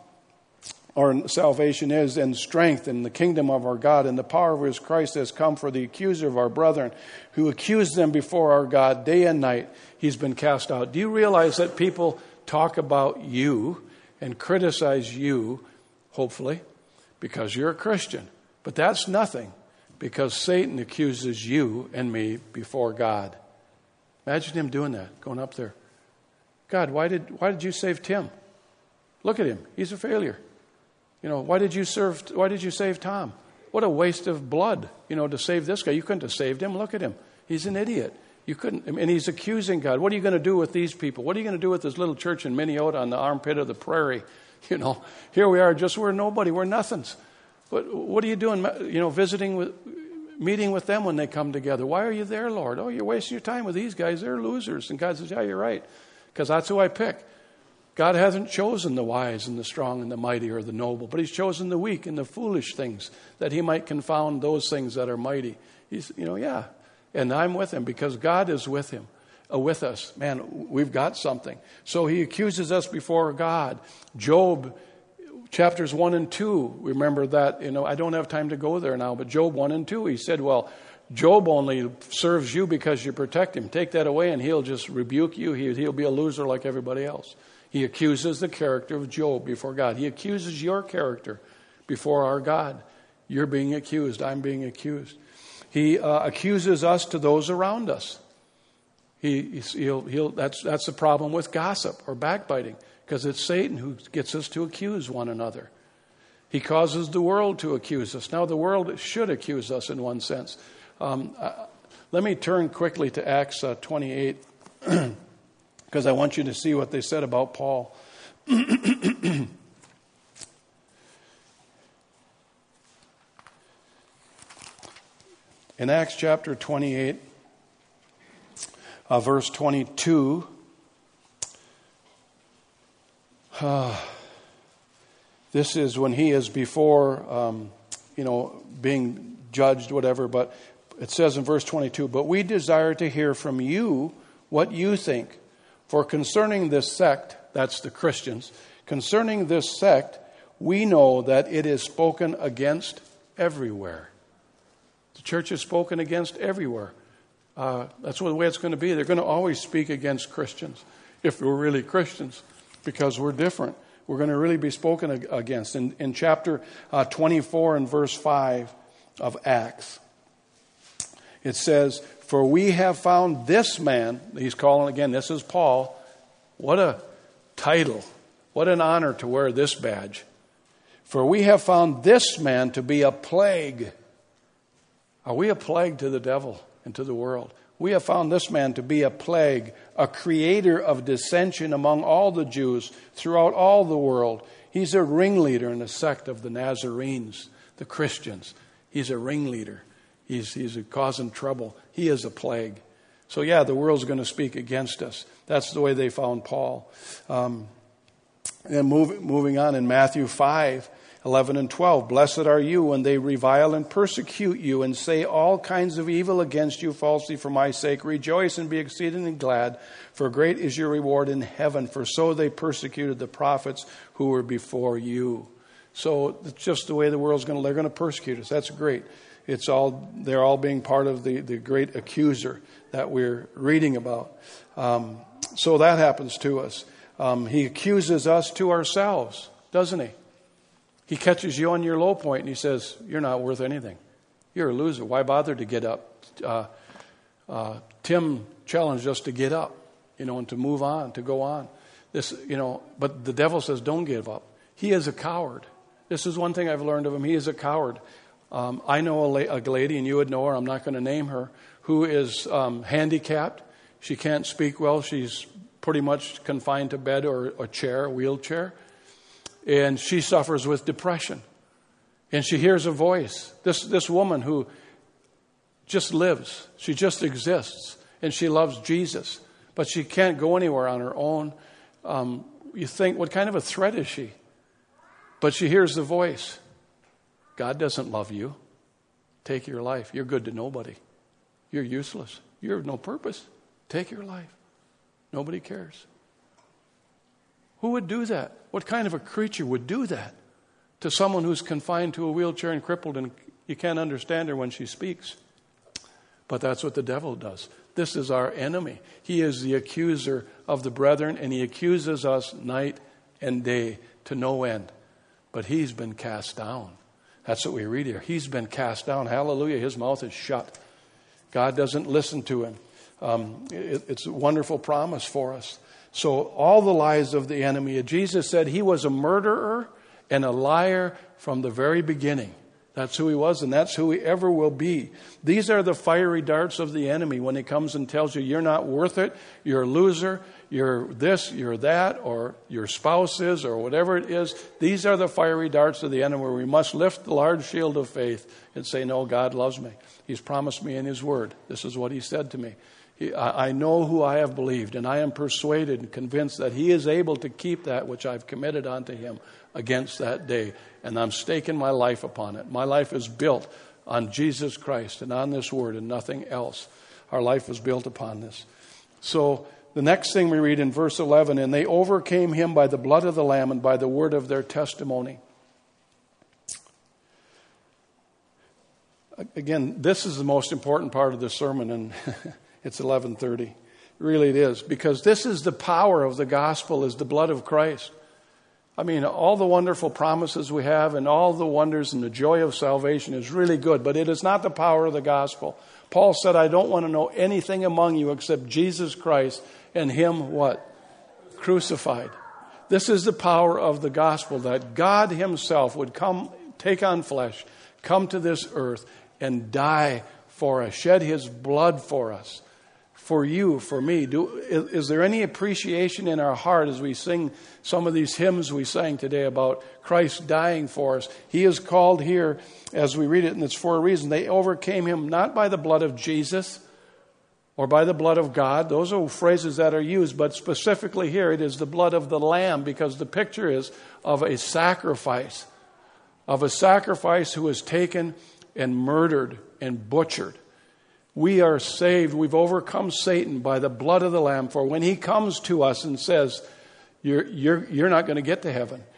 Or salvation is, and strength in the kingdom of our God, and the power of his Christ has come, for the accuser of our brethren, who accused them before our God day and night, he's been cast out. Do you realize that people talk about you and criticize you, hopefully, because you're a Christian? But that's nothing, because Satan accuses you and me before God. Imagine him doing that, going up there. God, why did why did you save Tim? Look at him. He's a failure. You know, why did you serve why did you save Tom? What a waste of blood, you know, to save this guy. You couldn't have saved him. Look at him. He's an idiot. You couldn't, and he's accusing God. What are you going to do with these people? What are you going to do with this little church in Minneota on the armpit of the prairie? You know, here we are, just we're nobody, we're nothings. What what are you doing, you know, visiting with meeting with them when they come together? Why are you there, Lord? Oh, you're wasting your time with these guys. They're losers. And God says, yeah, you're right. Because that's who I pick. God hasn't chosen the wise and the strong and the mighty or the noble, but he's chosen the weak and the foolish things that he might confound those things that are mighty. He's, you know, yeah. And I'm with him because God is with him, uh, with us. Man, we've got something. So he accuses us before God. Job, chapters one and two, remember that, you know, I don't have time to go there now, but Job one and two, he said, well, Job only serves you because you protect him. Take that away and he'll just rebuke you. He, he'll be a loser like everybody else. He accuses the character of Job before God. He accuses your character before our God. You're being accused. I'm being accused. He uh, accuses us to those around us. He, he'll, he'll, that's, that's the problem with gossip or backbiting, because it's Satan who gets us to accuse one another. He causes the world to accuse us. Now, the world should accuse us in one sense. Um, uh, let me turn quickly to Acts uh, twenty-eight, because I want you to see what they said about Paul. In Acts chapter twenty-eight, uh, verse twenty-two, uh, this is when he is before, um, you know, being judged, whatever, but it says in verse twenty-two, but we desire to hear from you what you think. For concerning this sect, that's the Christians, concerning this sect, we know that it is spoken against everywhere. The church is spoken against everywhere. Uh, that's the way it's going to be. They're going to always speak against Christians, if we're really Christians, because we're different. We're going to really be spoken against. In, in chapter uh, twenty-four and verse five of Acts, it says, "For we have found this man," he's calling again, this is Paul. What a title. What an honor to wear this badge. "For we have found this man to be a plague." Are we a plague to the devil and to the world? "We have found this man to be a plague, a creator of dissension among all the Jews throughout all the world. He's a ringleader in the sect of the Nazarenes, the Christians. He's a ringleader. He's, he's causing trouble. He is a plague." So yeah, the world's going to speak against us. That's the way they found Paul. Um, and move, moving on in Matthew five, eleven and twelve. "Blessed are you when they revile and persecute you and say all kinds of evil against you falsely for my sake. Rejoice and be exceedingly glad, for great is your reward in heaven. For so they persecuted the prophets who were before you." So it's just the way the world's going to, they're going to persecute us. That's great. It's all, they're all being part of the, the great accuser that we're reading about. Um, so that happens to us. Um, he accuses us to ourselves, doesn't he? He catches you on your low point and he says, "You're not worth anything. You're a loser. Why bother to get up?" Uh, uh, Tim challenged us to get up, you know, and to move on, to go on. This, you know, but the devil says, don't give up. He is a coward. This is one thing I've learned of him. He is a coward. Um, I know a, la- a lady, and you would know her, I'm not going to name her, who is um, handicapped. She can't speak well. She's pretty much confined to bed or a chair, a wheelchair. And she suffers with depression. And she hears a voice. This, this woman who just lives. She just exists. And she loves Jesus. But she can't go anywhere on her own. Um, you think, what kind of a threat is she? But she hears the voice. God doesn't love you. Take your life. You're good to nobody. You're useless. You have no purpose. Take your life. Nobody cares. Who would do that? What kind of a creature would do that to someone who's confined to a wheelchair and crippled and you can't understand her when she speaks? But that's what the devil does. This is our enemy. He is the accuser of the brethren, and he accuses us night and day to no end. But he's been cast down. That's what we read here. He's been cast down. Hallelujah. His mouth is shut. God doesn't listen to him. Um, it, it's a wonderful promise for us. So all the lies of the enemy, Jesus said he was a murderer and a liar from the very beginning. That's who he was, and that's who he ever will be. These are the fiery darts of the enemy when he comes and tells you you're not worth it, you're a loser, you're this, you're that, or your spouse is, or whatever it is. These are the fiery darts of the enemy where we must lift the large shield of faith and say, no, God loves me. He's promised me in his word. This is what he said to me. He, I, I know who I have believed, and I am persuaded and convinced that he is able to keep that which I've committed unto him against that day. And I'm staking my life upon it. My life is built on Jesus Christ and on this word and nothing else. Our life is built upon this. So the next thing we read in verse eleven, and they overcame him by the blood of the Lamb and by the word of their testimony. Again, this is the most important part of the sermon, and it's eleven thirty. Really it is, because this is the power of the gospel, is the blood of Christ. I mean, all the wonderful promises we have and all the wonders and the joy of salvation is really good, but it is not the power of the gospel. Paul said, I don't want to know anything among you except Jesus Christ and him what? Crucified. This is the power of the gospel, that God himself would come, take on flesh, come to this earth and die for us, shed his blood for us. For you, for me. Do, is, is there any appreciation in our heart as we sing some of these hymns we sang today about Christ dying for us? He is called here, as we read it, and it's for a reason. They overcame him not by the blood of Jesus or by the blood of God. Those are phrases that are used, but specifically here it is the blood of the Lamb, because the picture is of a sacrifice, of a sacrifice who was taken and murdered and butchered. We are saved. We've overcome Satan by the blood of the Lamb. For when he comes to us and says, you're, you're, you're not going to get to heaven.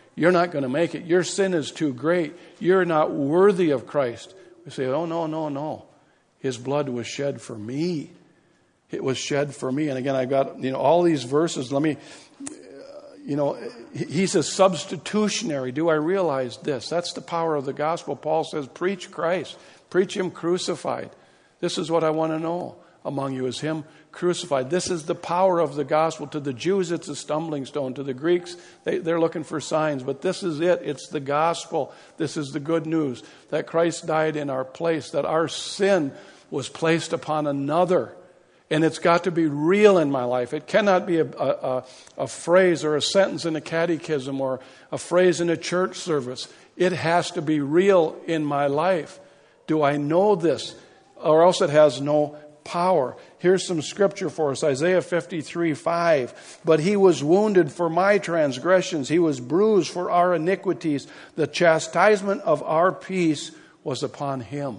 You're not going to make it. Your sin is too great. You're not worthy of Christ. We say, oh, no, no, no. His blood was shed for me. It was shed for me. And again, I got, you know, all these verses. Let me, you know, he's a substitutionary. Do I realize this? That's the power of the gospel. Paul says, preach Christ. Preach him crucified. This is what I want to know among you, is him crucified. This is the power of the gospel. To the Jews, it's a stumbling stone. To the Greeks, they, they're looking for signs. But this is it. It's the gospel. This is the good news, that Christ died in our place, that our sin was placed upon another. And it's got to be real in my life. It cannot be a, a, a phrase or a sentence in a catechism or a phrase in a church service. It has to be real in my life. Do I know this? Or else it has no power. Here's some scripture for us. Isaiah fifty-three five. But he was wounded for my transgressions. He was bruised for our iniquities. The chastisement of our peace was upon him.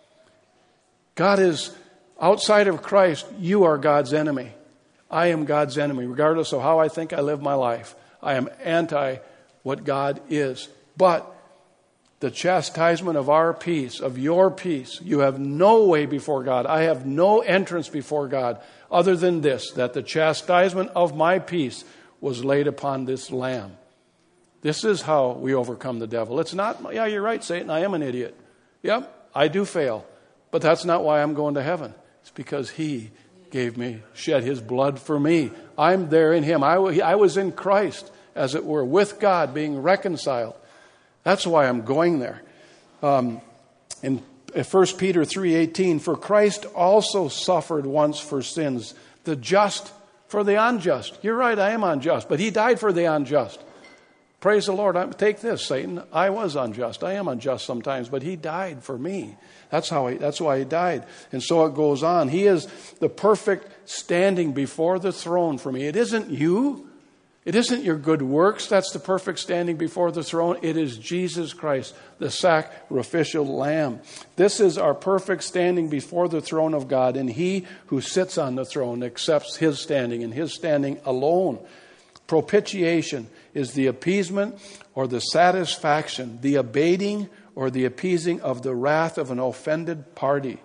God is outside of Christ. You are God's enemy. I am God's enemy. Regardless of how I think I live my life, I am anti what God is. But the chastisement of our peace, of your peace, you have no way before God. I have no entrance before God other than this, that the chastisement of my peace was laid upon this Lamb. This is how we overcome the devil. It's not, yeah, you're right, Satan, I am an idiot. Yep, I do fail. But that's not why I'm going to heaven. It's because he gave me, shed his blood for me. I'm there in him. I, I was in Christ, as it were, with God, being reconciled. That's why I'm going there. Um, in First Peter three eighteen, for Christ also suffered once for sins, the just for the unjust. You're right, I am unjust, but he died for the unjust. Praise the Lord. I, take this, Satan. I was unjust. I am unjust sometimes, but he died for me. That's how he, that's why he died. And so it goes on. He is the perfect standing before the throne for me. It isn't you. It isn't your good works. That's the perfect standing before the throne. It is Jesus Christ, the sacrificial lamb. This is our perfect standing before the throne of God. And he who sits on the throne accepts his standing and his standing alone. Propitiation is the appeasement or the satisfaction, the abating or the appeasing of the wrath of an offended party.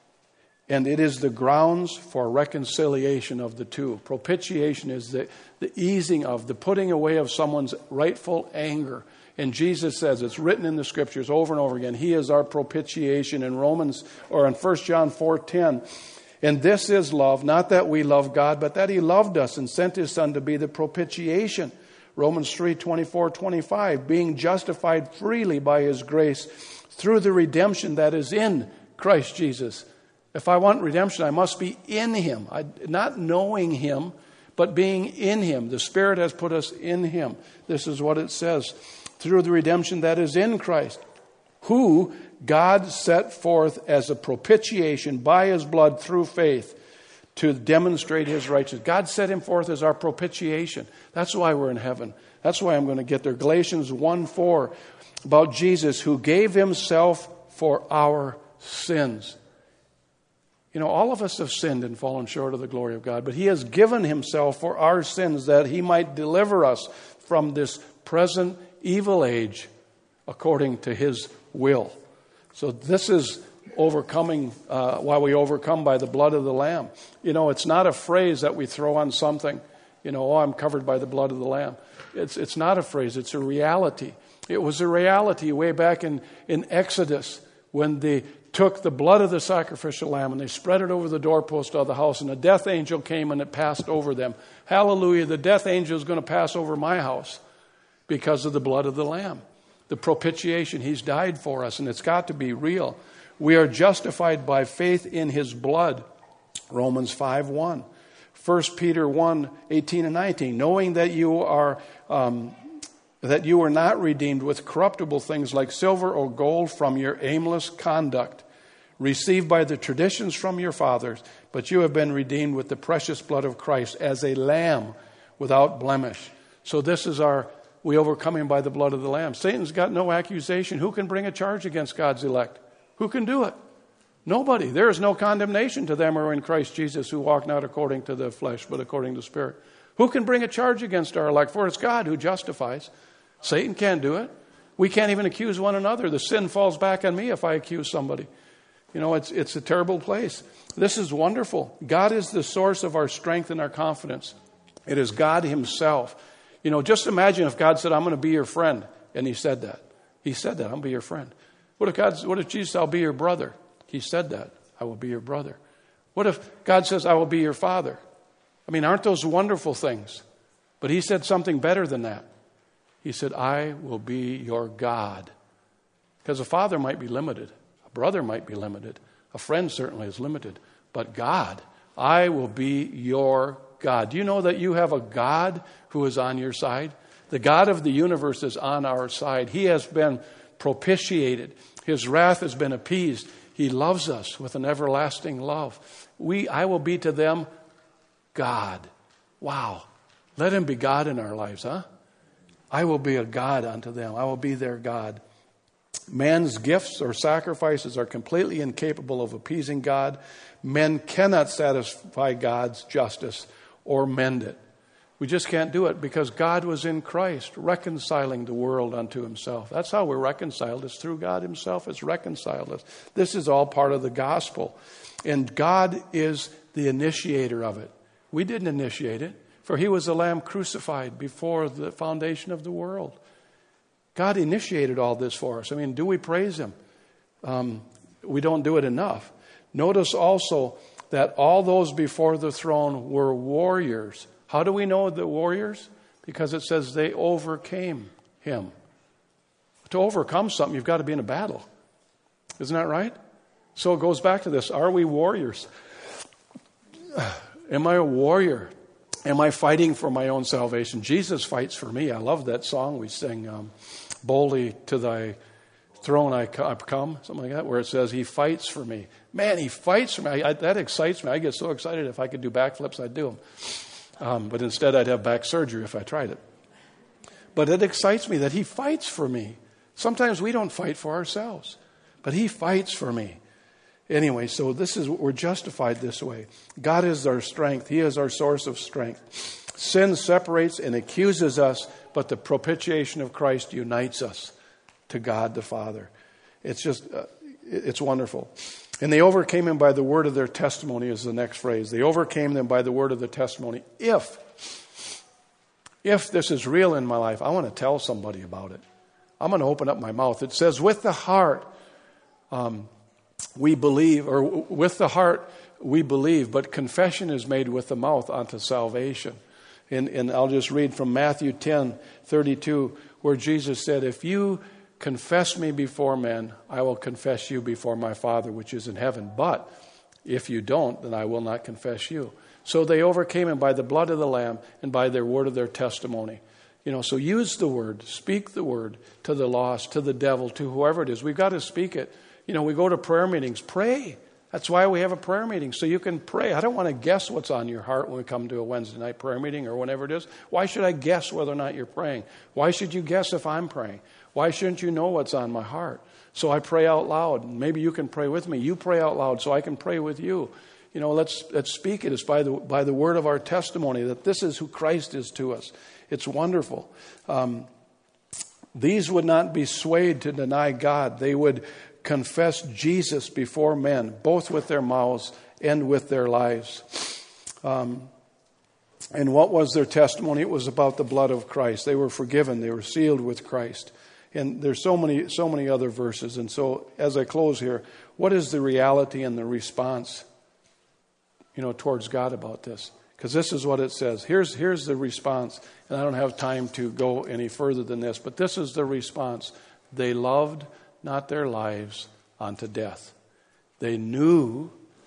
And it is the grounds for reconciliation of the two. Propitiation is the, the easing of, the putting away of someone's rightful anger. And Jesus says, it's written in the scriptures over and over again, he is our propitiation in Romans, or in First John four ten. And this is love, not that we love God, but that he loved us and sent his Son to be the propitiation. Romans three twenty-four twenty-five, being justified freely by his grace through the redemption that is in Christ Jesus. If I want redemption, I must be in him. I, not knowing him, but being in him. The Spirit has put us in him. This is what it says. Through the redemption that is in Christ, who God set forth as a propitiation by his blood through faith to demonstrate his righteousness. God set him forth as our propitiation. That's why we're in heaven. That's why I'm going to get there. Galatians one four, about Jesus who gave himself for our sins. You know, all of us have sinned and fallen short of the glory of God, but he has given himself for our sins that he might deliver us from this present evil age according to his will. So this is overcoming, uh, why we overcome by the blood of the Lamb. You know, it's not a phrase that we throw on something. You know, oh, I'm covered by the blood of the Lamb. It's it's not a phrase, it's a reality. It was a reality way back in, in Exodus when they took the blood of the sacrificial lamb and they spread it over the doorpost of the house, and the death angel came and it passed over them. Hallelujah, the death angel is going to pass over my house because of the blood of the Lamb. The propitiation, he's died for us, and it's got to be real. We are justified by faith in his blood. Romans five one. First Peter one eighteen and nineteen. Knowing that you are um, that you were not redeemed with corruptible things like silver or gold from your aimless conduct, received by the traditions from your fathers, but you have been redeemed with the precious blood of Christ as a lamb without blemish. So this is our, we overcome him by the blood of the Lamb. Satan's got no accusation. Who can bring a charge against God's elect? Who can do it? Nobody. There is no condemnation to them who are in Christ Jesus, who walk not according to the flesh, but according to the Spirit. Who can bring a charge against our elect? For it's God who justifies. Satan can't do it. We can't even accuse one another. The sin falls back on me if I accuse somebody. You know, it's it's a terrible place. This is wonderful. God is the source of our strength and our confidence. It is God himself. You know, just imagine if God said, I'm going to be your friend. And he said that. He said that, I'm going to be your friend. What if God, what if Jesus said, I'll be your brother? He said that, I will be your brother. What if God says, I will be your father? I mean, aren't those wonderful things? But he said something better than that. He said, I will be your God. Because a father might be limited. A brother might be limited. A friend certainly is limited. But God, I will be your God. Do you know that you have a God who is on your side? The God of the universe is on our side. He has been propitiated. His wrath has been appeased. He loves us with an everlasting love. We, I will be to them God. Wow. Let him be God in our lives, huh? I will be a God unto them. I will be their God. Man's gifts or sacrifices are completely incapable of appeasing God. Men cannot satisfy God's justice or mend it. We just can't do it because God was in Christ, reconciling the world unto himself. That's how we're reconciled. It's through God himself has reconciled us. This is all part of the gospel. And God is the initiator of it. We didn't initiate it, for he was the Lamb crucified before the foundation of the world. God initiated all this for us. I mean, do we praise him? Um, we don't do it enough. Notice also that all those before the throne were warriors. How do we know the warriors? Because it says they overcame him. To overcome something, you've got to be in a battle. Isn't that right? So it goes back to this. Are we warriors? Am I a warrior? Am I fighting for my own salvation? Jesus fights for me. I love that song we sing, um, boldly to thy throne I come, something like that, where it says he fights for me. Man, he fights for me. I, I, that excites me. I get so excited. If I could do backflips, I'd do them. Um, but instead, I'd have back surgery if I tried it. But it excites me that he fights for me. Sometimes we don't fight for ourselves, but he fights for me. Anyway, so this is, we're justified this way. God is our strength. He is our source of strength. Sin separates and accuses us, but the propitiation of Christ unites us to God the Father. It's just, uh, it's wonderful. And they overcame him by the word of their testimony is the next phrase. They overcame them by the word of the testimony. If, if this is real in my life, I want to tell somebody about it. I'm going to open up my mouth. It says, with the heart, um, we believe, or with the heart we believe, but confession is made with the mouth unto salvation. And, and I'll just read from Matthew ten thirty-two, where Jesus said, if you confess me before men, I will confess you before my Father which is in heaven. But if you don't, then I will not confess you. So they overcame him by the blood of the Lamb and by their word of their testimony. You know, so use the word, speak the word to the lost, to the devil, to whoever it is. We've got to speak it. You know, we go to prayer meetings, pray. That's why we have a prayer meeting, so you can pray. I don't want to guess what's on your heart when we come to a Wednesday night prayer meeting or whenever it is. Why should I guess whether or not you're praying? Why should you guess if I'm praying? Why shouldn't you know what's on my heart? So I pray out loud. Maybe you can pray with me. You pray out loud so I can pray with you. You know, let's let's speak it. It's by the by the word of our testimony that this is who Christ is to us. It's wonderful. Um, these would not be swayed to deny God. They would confess Jesus before men, both with their mouths and with their lives. Um, and what was their testimony? It was about the blood of Christ. They were forgiven. They were sealed with Christ. And there's so many, so many other verses. And so as I close here, what is the reality and the response, you know, towards God about this? Because this is what it says. Here's, here's the response. And I don't have time to go any further than this, but this is the response. They loved not their lives unto death. They knew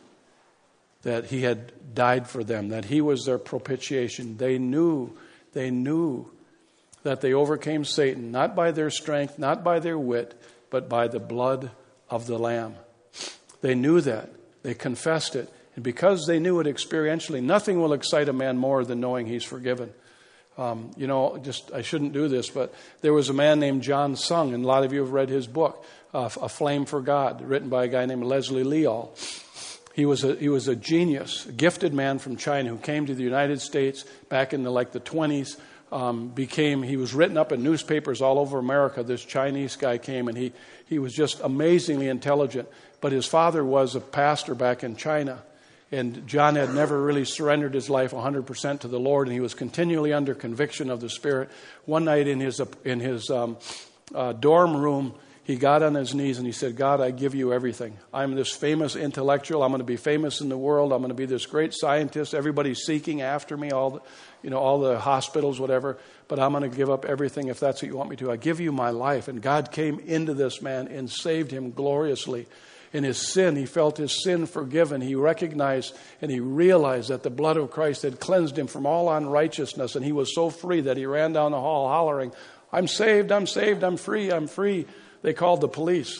that he had died for them, that he was their propitiation. They knew, they knew that they overcame Satan, not by their strength, not by their wit, but by the blood of the Lamb. They knew that. They confessed it. And because they knew it experientially, nothing will excite a man more than knowing he's forgiven. Um, you know, just I shouldn't do this, but there was a man named John Sung, and a lot of you have read his book, uh, A Flame for God, written by a guy named Leslie Leal. He was a he was a genius, a gifted man from China who came to the United States back in the like the twenties. um, became, he was written up in newspapers all over America. This Chinese guy came, and he, he was just amazingly intelligent. But his father was a pastor back in China. And John had never really surrendered his life one hundred percent to the Lord, and he was continually under conviction of the Spirit. One night in his in his um, uh, dorm room, he got on his knees and he said, God, I give you everything. I'm this famous intellectual. I'm going to be famous in the world. I'm going to be this great scientist. Everybody's seeking after me, all the, you know, all the hospitals, whatever. But I'm going to give up everything if that's what you want me to. I give you my life. And God came into this man and saved him gloriously. In his sin, he felt his sin forgiven. He recognized and he realized that the blood of Christ had cleansed him from all unrighteousness. And he was so free that he ran down the hall hollering, I'm saved, I'm saved, I'm free, I'm free. They called the police.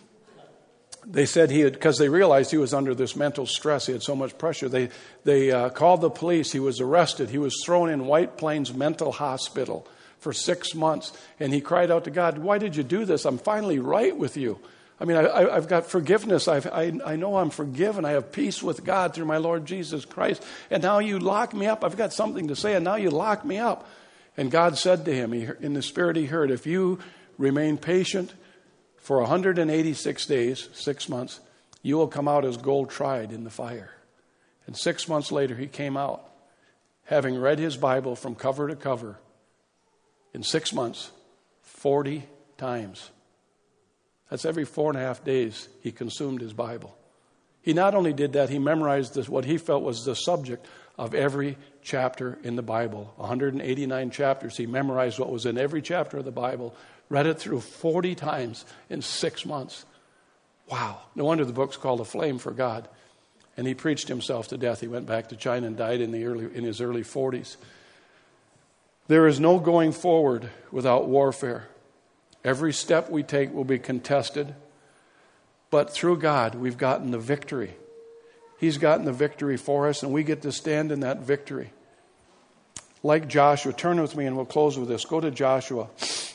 They said he had, because they realized he was under this mental stress. He had so much pressure. They they uh, called the police. He was arrested. He was thrown in White Plains Mental Hospital for six months. And he cried out to God, why did you do this? I'm finally right with you. I mean, I, I, I've got forgiveness. I've, I, I know I'm forgiven. I have peace with God through my Lord Jesus Christ. And now you lock me up. I've got something to say, and now you lock me up. And God said to him, he, in the Spirit he heard, if you remain patient for one hundred eighty-six days, six months, you will come out as gold tried in the fire. And six months later, he came out, having read his Bible from cover to cover, in six months, forty times. That's every four and a half days he consumed his Bible. He not only did that, he memorized this, what he felt was the subject of every chapter in the Bible. one hundred eighty-nine chapters. He memorized what was in every chapter of the Bible, read it through forty times in six months. Wow. No wonder the book's called A Flame for God. And he preached himself to death. He went back to China and died in the early in his early forties. There is no going forward without warfare. Every step we take will be contested. But through God, we've gotten the victory. He's gotten the victory for us, and we get to stand in that victory. Like Joshua, turn with me and we'll close with this. Go to Joshua.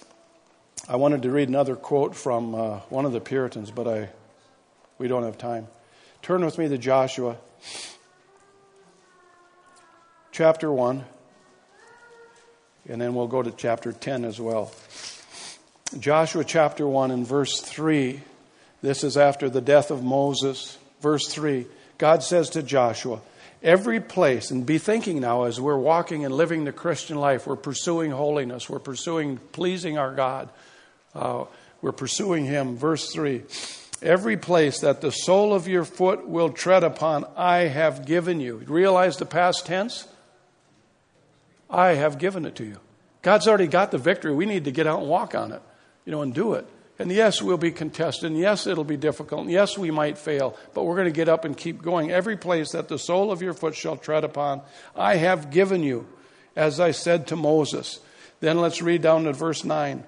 I wanted to read another quote from uh, one of the Puritans, but I we don't have time. Turn with me to Joshua, chapter one, and then we'll go to chapter ten as well. Joshua chapter one and verse three. This is after the death of Moses. Verse three. God says to Joshua, every place, and be thinking now as we're walking and living the Christian life, we're pursuing holiness, we're pursuing pleasing our God, uh, we're pursuing Him. Verse three. Every place that the sole of your foot will tread upon, I have given you. Realize the past tense? I have given it to you. God's already got the victory. We need to get out and walk on it. You know, and do it. And yes, we'll be contested. And yes, it'll be difficult. And yes, we might fail. But we're going to get up and keep going. Every place that the sole of your foot shall tread upon, I have given you, as I said to Moses. Then let's read down to verse nine.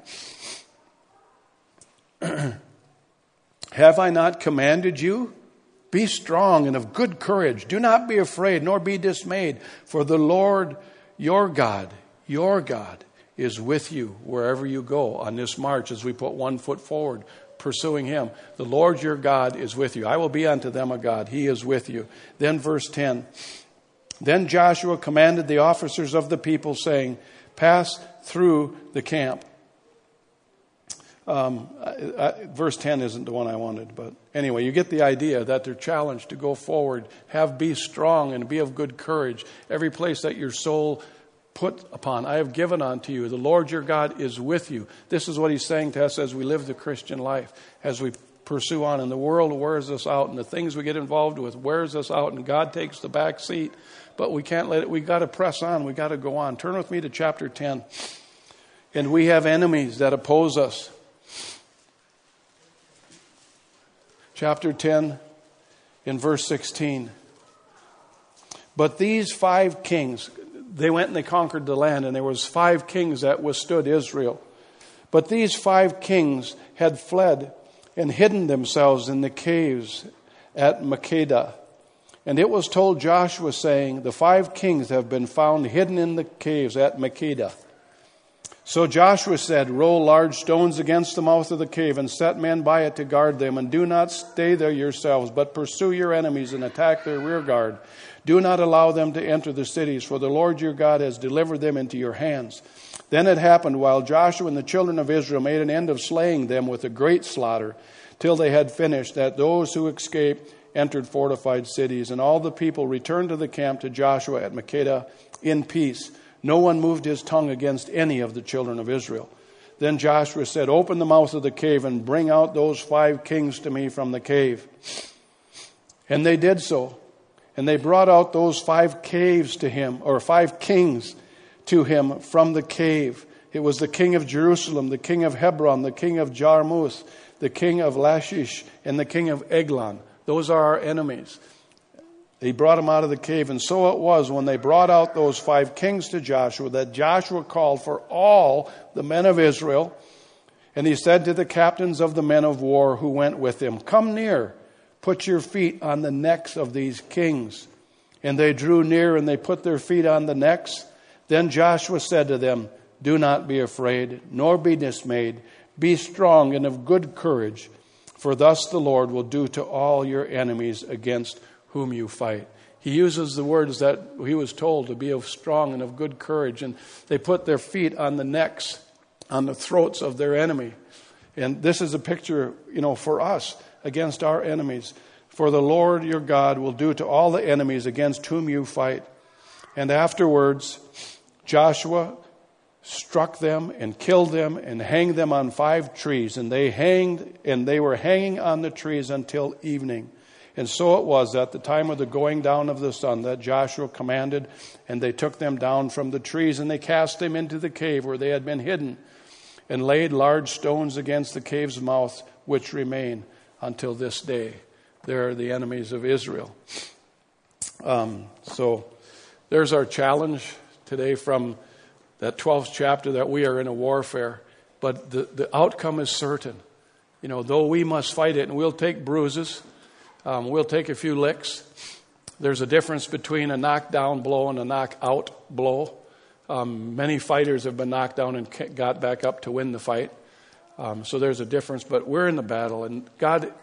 Have I not commanded you? Be strong and of good courage. Do not be afraid, nor be dismayed. For the Lord your God, your God, is with you wherever you go on this march as we put one foot forward, pursuing Him. The Lord your God is with you. I will be unto them a God. He is with you. Then verse ten. Then Joshua commanded the officers of the people, saying, pass through the camp. Um, I, I, verse ten isn't the one I wanted, but anyway, you get the idea that they're challenged to go forward, have, be strong and be of good courage. Every place that your soul put upon, I have given unto you. The Lord your God is with you. This is what He's saying to us as we live the Christian life, as we pursue on. And the world wears us out, and the things we get involved with wears us out, and God takes the back seat. But we can't let it. We got to press on. We got to go on. Turn with me to chapter ten. And we have enemies that oppose us. Chapter ten, in verse sixteen. But these five kings, they went and they conquered the land, and there was five kings that withstood Israel. But these five kings had fled and hidden themselves in the caves at Makkedah. And it was told Joshua, saying, the five kings have been found hidden in the caves at Makkedah. So Joshua said, roll large stones against the mouth of the cave and set men by it to guard them. And do not stay there yourselves, but pursue your enemies and attack their rear guard. Do not allow them to enter the cities, for the Lord your God has delivered them into your hands. Then it happened, while Joshua and the children of Israel made an end of slaying them with a great slaughter, till they had finished, that those who escaped entered fortified cities. And all the people returned to the camp to Joshua at Makkedah in peace. No one moved his tongue against any of the children of Israel. Then Joshua said, open the mouth of the cave and bring out those five kings to me from the cave. And they did so. And they brought out those five caves to him, or five kings to him from the cave. It was the king of Jerusalem, the king of Hebron, the king of Jarmuth, the king of Lachish, and the king of Eglon. Those are our enemies. He brought them out of the cave. And so it was, when they brought out those five kings to Joshua, that Joshua called for all the men of Israel. And he said to the captains of the men of war who went with him, come near, put your feet on the necks of these kings. And they drew near and they put their feet on the necks. Then Joshua said to them, do not be afraid, nor be dismayed. Be strong and of good courage, for thus the Lord will do to all your enemies against whom you fight. He uses the words that he was told to be of strong and of good courage. And they put their feet on the necks, on the throats of their enemy. And this is a picture, you know, for us against our enemies. For the Lord your God will do to all the enemies against whom you fight. And afterwards, Joshua struck them and killed them and hanged them on five trees. And they hanged, and they were hanging on the trees until evening. And so it was at the time of the going down of the sun that Joshua commanded, and they took them down from the trees, and they cast them into the cave where they had been hidden, and laid large stones against the cave's mouth, which remain until this day. They're the enemies of Israel. Um, so there's our challenge today from that twelfth chapter, that we are in a warfare, but the, the outcome is certain. You know, though we must fight it, and we'll take bruises, Um, we'll take a few licks. There's a difference between a knockdown blow and a knockout blow. Um, many fighters have been knocked down and got back up to win the fight. Um, so there's a difference, but we're in the battle, and God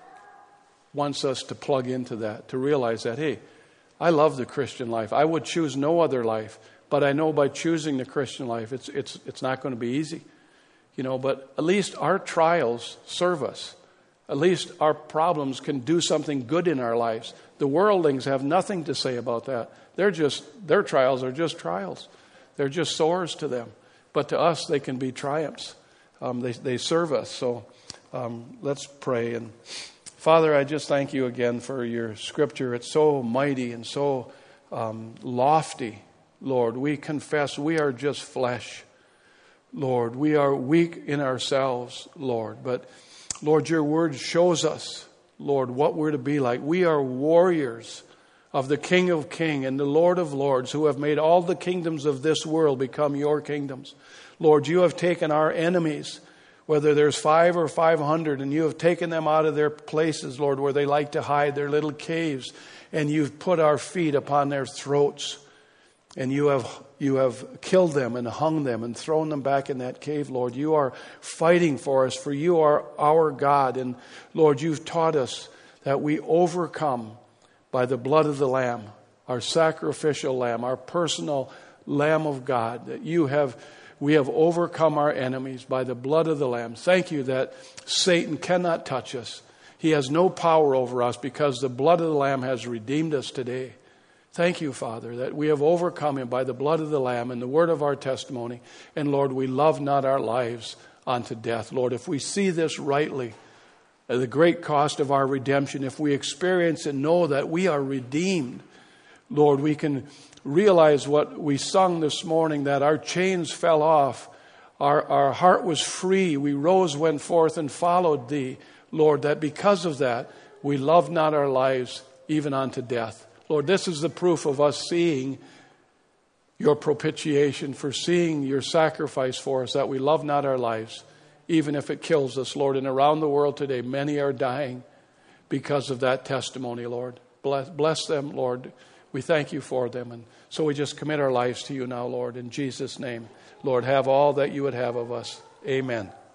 wants us to plug into that, to realize that, hey, I love the Christian life. I would choose no other life, but I know by choosing the Christian life, it's it's it's not going to be easy, you know. But at least our trials serve us. At least our problems can do something good in our lives. The worldlings have nothing to say about that. They're just, their trials are just trials. They're just sores to them. But to us, they can be triumphs. Um, they, they serve us. So um, let's pray. And Father, I just thank you again for your scripture. It's so mighty and so um, lofty, Lord. We confess we are just flesh, Lord. We are weak in ourselves, Lord. But Lord, your word shows us, Lord, what we're to be like. We are warriors of the King of Kings and the Lord of Lords, who have made all the kingdoms of this world become your kingdoms. Lord, you have taken our enemies, whether there's five or five hundred, and you have taken them out of their places, Lord, where they like to hide, their little caves, and you've put our feet upon their throats. And you have you have killed them and hung them and thrown them back in that cave, Lord. You are fighting for us, for you are our God. And Lord, you've taught us that we overcome by the blood of the Lamb, our sacrificial Lamb, our personal Lamb of God. That you have, we have overcome our enemies by the blood of the Lamb. Thank you that Satan cannot touch us. He has no power over us because the blood of the Lamb has redeemed us today. Thank you, Father, that we have overcome him by the blood of the Lamb and the word of our testimony. And Lord, we love not our lives unto death. Lord, if we see this rightly, the great cost of our redemption, if we experience and know that we are redeemed, Lord, we can realize what we sung this morning, that our chains fell off. Our, our heart was free. We rose, went forth, and followed thee, Lord, that because of that, we love not our lives even unto death. Lord, this is the proof of us seeing your propitiation, for seeing your sacrifice for us, that we love not our lives, even if it kills us, Lord. And around the world today, many are dying because of that testimony, Lord. Bless, bless them, Lord. We thank you for them. And so we just commit our lives to you now, Lord, in Jesus' name. Lord, have all that you would have of us. Amen.